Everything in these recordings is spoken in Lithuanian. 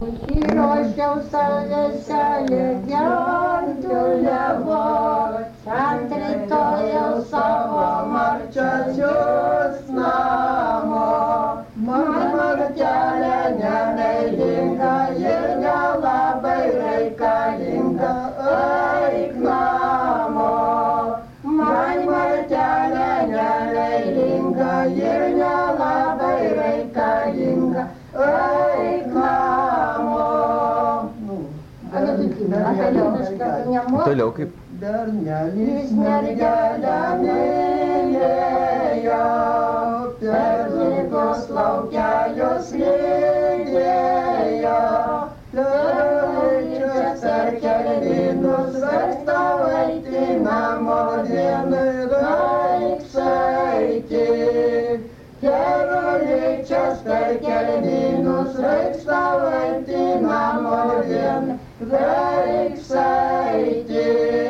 Įrošiau saveselį gertuliavo, ant rytojaus savo marčiosios namo. Man martelė neleilinga ir nelabai reikalinga, eik namo. Man martelė neleilinga ir nelabai reikalinga, eik namo. Toliau kaip? Bernelis mergelę mylėjo, per lygos laukia jos lydėjo. Leidžias per kelvinus, verstau eiti namo dienai, reiks eiti. Kerulyčias per kelvinus, verstau eiti namo dienai, reiks eiti.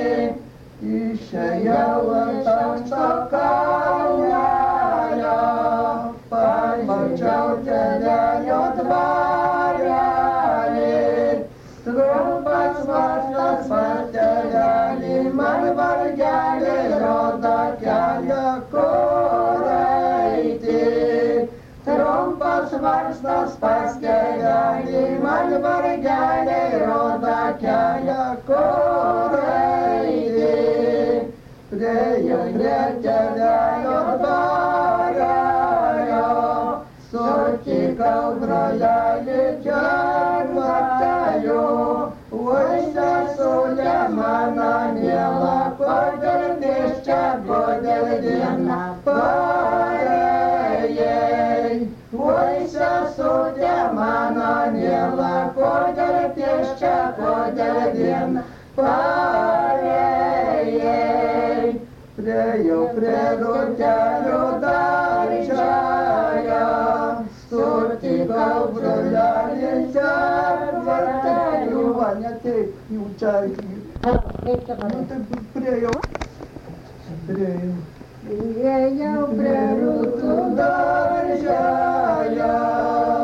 Išėjau ant anksto kalnelio, pamačiau tėvelio dvarelį. Trumpas varstas pas tėvelį, man vargelį rodo kelią, kur eiti. Trumpas varstas pas tėvelį, man vargelį rodo kelią, kur eiti. Priėjau prie tėvelio dvarelio, sutikau brolelį Džervatelių. Oi, sesulė mano miela, kodėl nėščia, kodėl viena parėjai. Oi, sesulė mano miela, kodėl nėščia, kodėl viena parėjai. Priėjau prie rūtelio darželio, sutikau brolelį Džervatelių. Va, ne taip, jau čia. Priėjau. Priėjau prie rūtų darželio,